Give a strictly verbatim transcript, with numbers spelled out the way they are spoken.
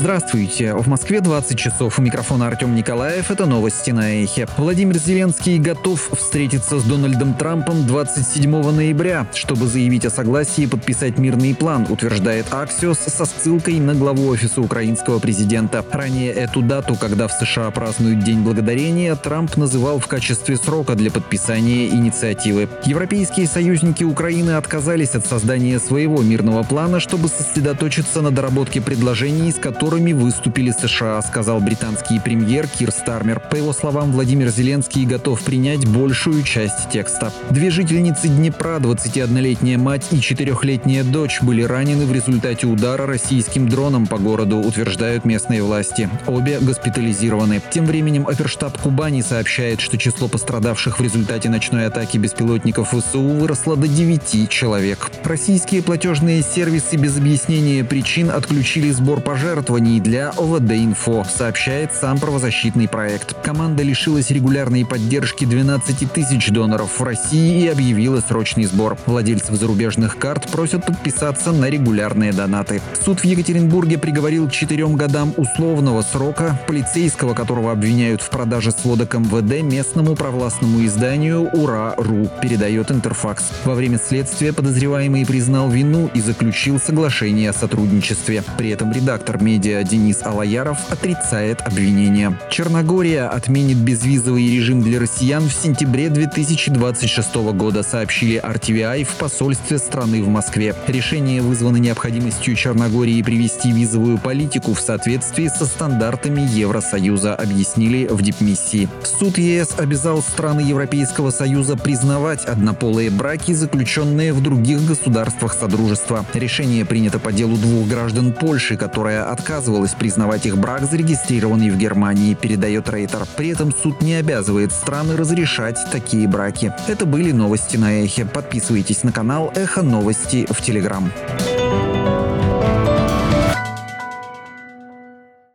Здравствуйте. В Москве двадцать часов. У микрофона Артем Николаев. Это новости на Эхе. Владимир Зеленский готов встретиться с Дональдом Трампом двадцать седьмого ноября, чтобы заявить о согласии подписать мирный план, утверждает Axios со ссылкой на главу офиса украинского президента. Ранее эту дату, когда в США празднуют День Благодарения, Трамп называл в качестве срока для подписания инициативы. Европейские союзники Украины отказались от создания своего мирного плана, чтобы сосредоточиться на доработке предложений, с которыми выступили США, сказал британский премьер Кир Стармер. По его словам, Владимир Зеленский готов принять большую часть текста. Две жительницы Днепра, двадцатиоднолетняя мать и четырехлетняя дочь, были ранены в результате удара российским дроном по городу, утверждают местные власти. Обе госпитализированы. Тем временем оперштаб Кубани сообщает, что число пострадавших в результате ночной атаки беспилотников ВСУ выросло до девяти человек. Российские платежные сервисы без объяснения причин отключили сбор пожертвований для ОВД-инфо, сообщает сам правозащитный проект. Команда лишилась регулярной поддержки двенадцати тысяч доноров в России и объявила срочный сбор. Владельцев зарубежных карт просят подписаться на регулярные донаты. Суд в Екатеринбурге приговорил к четырем годам условного срока полицейского, которого обвиняют в продаже сводок МВД местному провластному изданию «Ура.ру», передает Интерфакс. Во время следствия подозреваемый признал вину и заключил соглашение о сотрудничестве. При этом редактор медиа Денис Алаяров отрицает обвинения. Черногория отменит безвизовый режим для россиян в сентябре две тысячи двадцать шестого года, сообщили ар ти ви ай в посольстве страны в Москве. Решение вызвано необходимостью Черногории привести визовую политику в соответствии со стандартами Евросоюза, объяснили в дипмиссии. Суд ЕС обязал страны Европейского Союза признавать однополые браки, заключенные в других государствах Содружества. Решение принято по делу двух граждан Польши, которая отказывалась признавать их брак, зарегистрированный в Германии, передает Рейтер. При этом суд не обязывает страны разрешать такие браки. Это были новости на Эхе. Подписывайтесь на канал Эхо Новости в Телеграм.